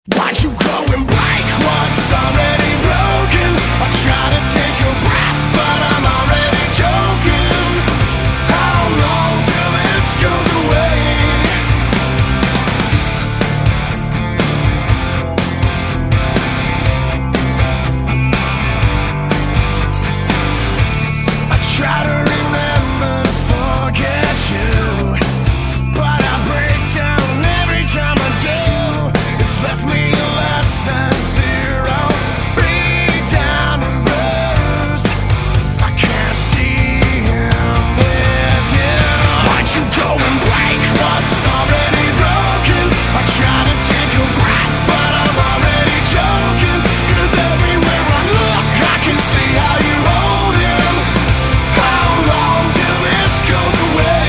Why'd you go and break what's already broken? I try to take a breath, but I'm already choking. How long till this goes away? I try to remember to forget you, but I break down every time I do. It's left me less than zero, beat down and bruised. I can't see him with you. Why'd you go and break what's already broken? I try to take a breath, but I'm already choking. 'Cause everywhere I look, I can see how you hold him. How long till this goes away?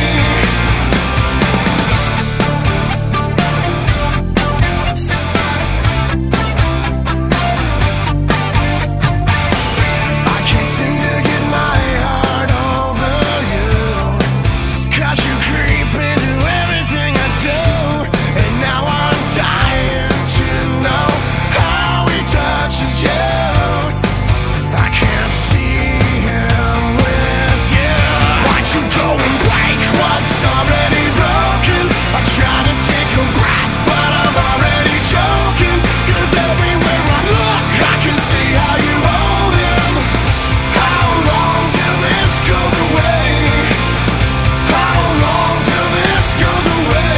I can't seem to get my heart over you, 'cause you creep into everything I do. And now I'm dying to know how he touches you. I can't see him with you. Why'd you go and break what's already broken? I try to take a breath, but I'm already choking. 'Cause everywhere I look, I can see how you hold him. How long till this goes away? How long till this goes away?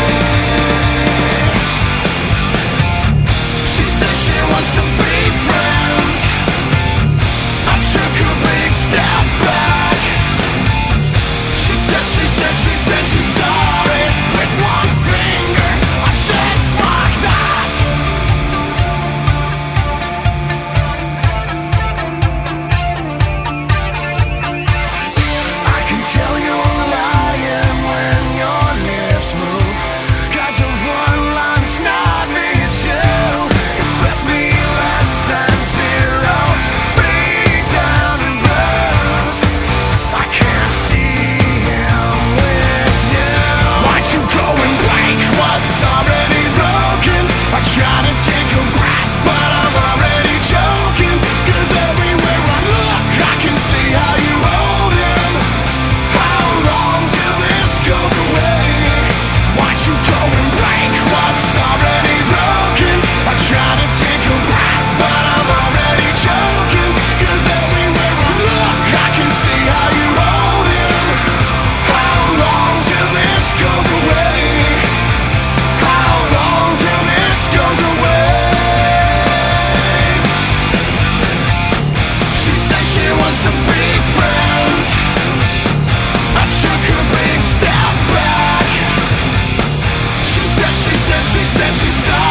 She says she wants to be friends. I took a big step back. She said she's sorry. With one finger, I said fuck that. I can tell you're lying when your lips move, 'cause of one line, it's not me, it's you. It's left me less than zero, beat down and bruised. I can't see him with you. Why'd you go and break what's already broken? I try to take a breath, but I'm already choking. 'Cause everywhere I look, I can see how you hold him. How long till this goes away? Why'd you go and break what's already broken? I try to take a breath, but I'm already choking. 'Cause everywhere I look, I can see how you hold him. How long till this goes away? How long till this goes away? She says she wants to be friends. I took a big step back. She said she's sorry.